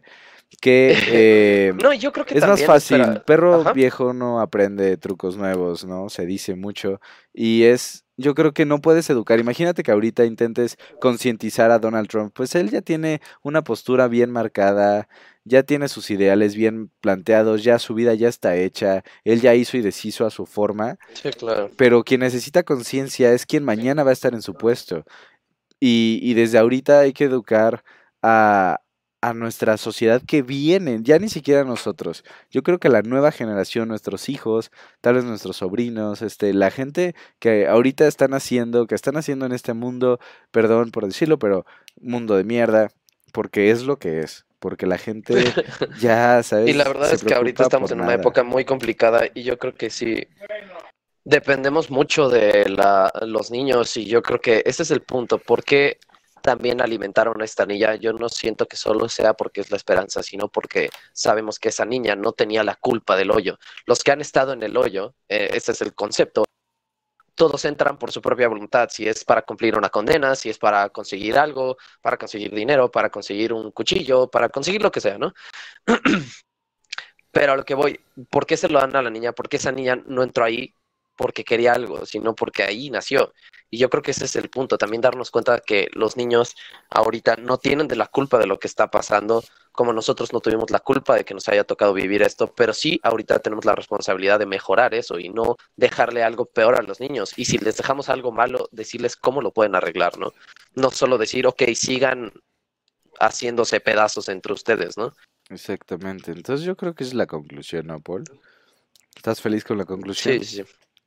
que eh, No, yo creo que es más también, fácil. espera, Perro ajá. viejo no aprende trucos nuevos, ¿no? Se dice mucho. Y es, yo creo que no puedes educar. Imagínate que ahorita intentes concientizar a Donald Trump. Pues él ya tiene una postura bien marcada, ya tiene sus ideales bien planteados, ya su vida ya está hecha, él ya hizo y deshizo a su forma. Sí, claro. Pero quien necesita conciencia es quien mañana va a estar en su puesto. Y, y desde ahorita hay que educar a, a nuestra sociedad que viene, ya ni siquiera nosotros. Yo creo que la nueva generación, nuestros hijos, tal vez nuestros sobrinos, este, la gente que ahorita están haciendo, que están haciendo en este mundo, perdón por decirlo, pero mundo de mierda, porque es lo que es. Porque la gente ya, Y la ¿sabes? verdad Se es que ahorita preocupa estamos por en una nada. época muy complicada y yo creo que sí dependemos mucho de la, los niños y yo creo que ese es el punto. ¿Por qué también alimentaron a esta niña? Yo no siento que solo sea porque es la esperanza, sino porque sabemos que esa niña no tenía la culpa del hoyo. Los que han estado en el hoyo, eh, ese es el concepto. Todos entran por su propia voluntad, si es para cumplir una condena, si es para conseguir algo, para conseguir dinero, para conseguir un cuchillo, para conseguir lo que sea, ¿no? Pero a lo que voy, ¿por qué se lo dan a la niña? Porque esa niña no entró ahí porque quería algo, sino porque ahí nació. Y yo creo que ese es el punto, también darnos cuenta que los niños ahorita no tienen de la culpa de lo que está pasando, como nosotros no tuvimos la culpa de que nos haya tocado vivir esto, pero sí ahorita tenemos la responsabilidad de mejorar eso y no dejarle algo peor a los niños. Y si les dejamos algo malo, decirles cómo lo pueden arreglar, ¿no? No solo decir, ok, sigan haciéndose pedazos entre ustedes, ¿no? Exactamente. Entonces yo creo que esa es la conclusión, ¿no, Paul? ¿Estás feliz con la Sí, conclusión? sí, sí.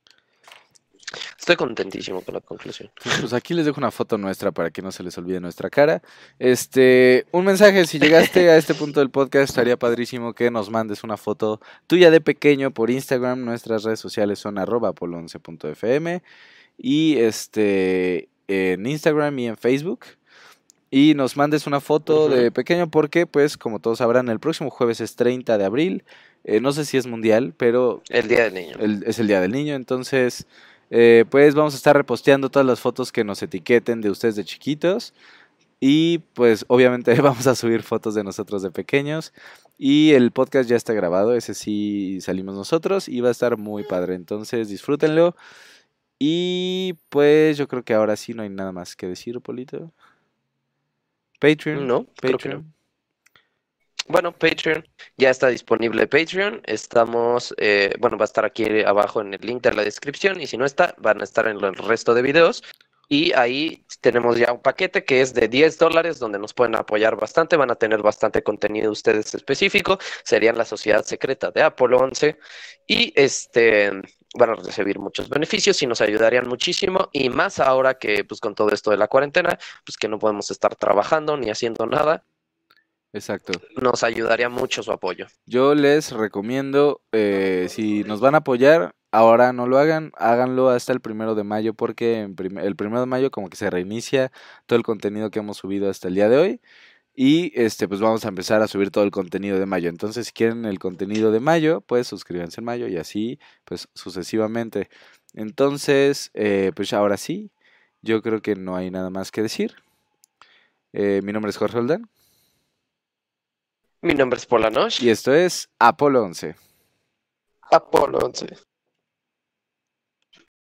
Estoy contentísimo con la conclusión. Entonces, pues aquí les dejo una foto nuestra para que no se les olvide nuestra cara. Este, un mensaje, si llegaste a este punto del podcast, estaría padrísimo que nos mandes una foto tuya de pequeño por Instagram. Nuestras redes sociales son arroba polonce punto fm y este en Instagram y en Facebook. Y nos mandes una foto Ujú. de pequeño porque, pues, como todos sabrán, el próximo jueves es treinta de abril. Eh, no sé si es mundial, pero El Día del Niño. el- es el Día del Niño, entonces, eh, pues vamos a estar reposteando todas las fotos que nos etiqueten de ustedes de chiquitos y pues obviamente vamos a subir fotos de nosotros de pequeños y el podcast ya está grabado, ese sí salimos nosotros y va a estar muy padre, entonces disfrútenlo y pues yo creo que ahora sí no hay nada más que decir, Polito. Patreon, No, creo que no. Patreon. Bueno, Patreon, ya está disponible Patreon. Estamos, eh, bueno, va a estar aquí abajo en el link de la descripción y si no está, van a estar en el resto de videos. Y ahí tenemos ya un paquete que es de diez dólares donde nos pueden apoyar bastante, van a tener bastante contenido ustedes específico, serían la sociedad secreta de Apolo once y este van a recibir muchos beneficios y nos ayudarían muchísimo y más ahora que pues con todo esto de la cuarentena, pues que no podemos estar trabajando ni haciendo nada, Exacto. nos ayudaría mucho su apoyo. Yo les recomiendo, eh, si nos van a apoyar, ahora no lo hagan, háganlo hasta el primero de mayo, porque en prim- el primero de mayo como que se reinicia todo el contenido que hemos subido hasta el día de hoy. Y este, pues vamos a empezar a subir todo el contenido de mayo. Entonces, si quieren el contenido de mayo, pues suscríbanse en mayo y así, pues sucesivamente. Entonces, eh, pues ahora sí, yo creo que no hay nada más que decir. Eh, mi nombre es Jorge Oldán Mi nombre es Polanosh, y esto es Apolo once. Apolo once.